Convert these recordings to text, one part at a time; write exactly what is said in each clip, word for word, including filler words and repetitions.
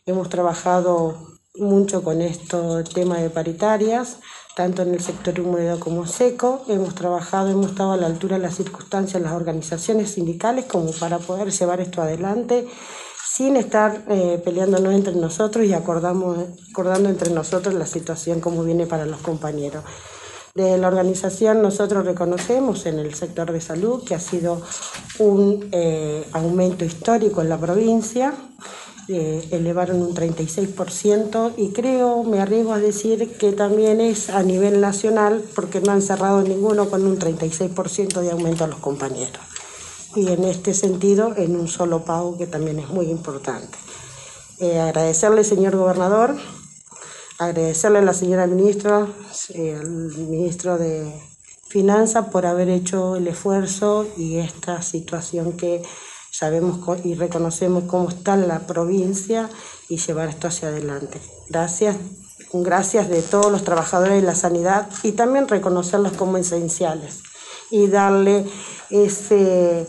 Hemos trabajado mucho con esto, tema de paritarias, tanto en el sector húmedo como seco. Hemos trabajado, hemos estado a la altura de las circunstancias, las organizaciones sindicales, como para poder llevar esto adelante sin estar eh, peleándonos entre nosotros y acordamos, acordando entre nosotros la situación como viene para los compañeros. De la organización nosotros reconocemos en el sector de salud que ha sido un eh, aumento histórico en la provincia, eh, elevaron un treinta y seis por ciento y creo, me arriesgo a decir que también es a nivel nacional porque no han cerrado ninguno con un treinta y seis por ciento de aumento a los compañeros. Y en este sentido en un solo pago que también es muy importante. Eh, agradecerle, señor gobernador, agradecerle a la señora ministra, eh, al ministro de Finanzas por haber hecho el esfuerzo y esta situación que sabemos y reconocemos cómo está la provincia y llevar esto hacia adelante. Gracias, gracias de todos los trabajadores de la sanidad y también reconocerlos como esenciales y darle ese...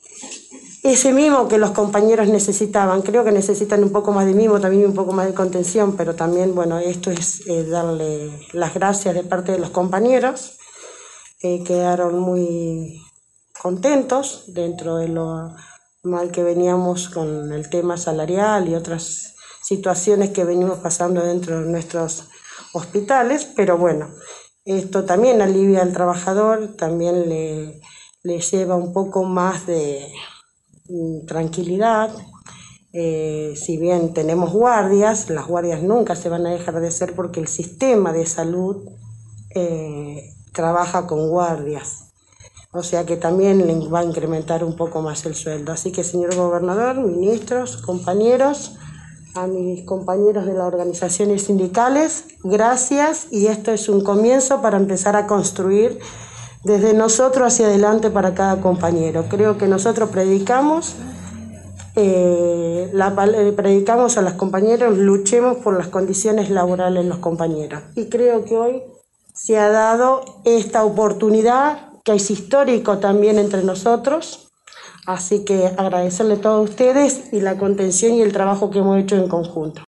Ese mimo que los compañeros necesitaban. Creo que necesitan un poco más de mimo, también un poco más de contención, pero también, bueno, esto es eh, darle las gracias de parte de los compañeros. Eh, quedaron muy contentos dentro de lo mal que veníamos con el tema salarial y otras situaciones que venimos pasando dentro de nuestros hospitales, pero bueno, esto también alivia al trabajador, también le, le lleva un poco más de tranquilidad. Eh, si bien tenemos guardias, las guardias nunca se van a dejar de hacer porque el sistema de salud eh, trabaja con guardias, o sea que también le va a incrementar un poco más el sueldo. Así que, señor gobernador, ministros, compañeros, a mis compañeros de las organizaciones sindicales, gracias, y esto es un comienzo para empezar a construir desde nosotros hacia adelante para cada compañero. Creo que nosotros predicamos, eh, la, predicamos a los compañeros, luchemos por las condiciones laborales de los compañeros. Y creo que hoy se ha dado esta oportunidad, que es histórico también entre nosotros. Así que agradecerle a todos ustedes y la contención y el trabajo que hemos hecho en conjunto.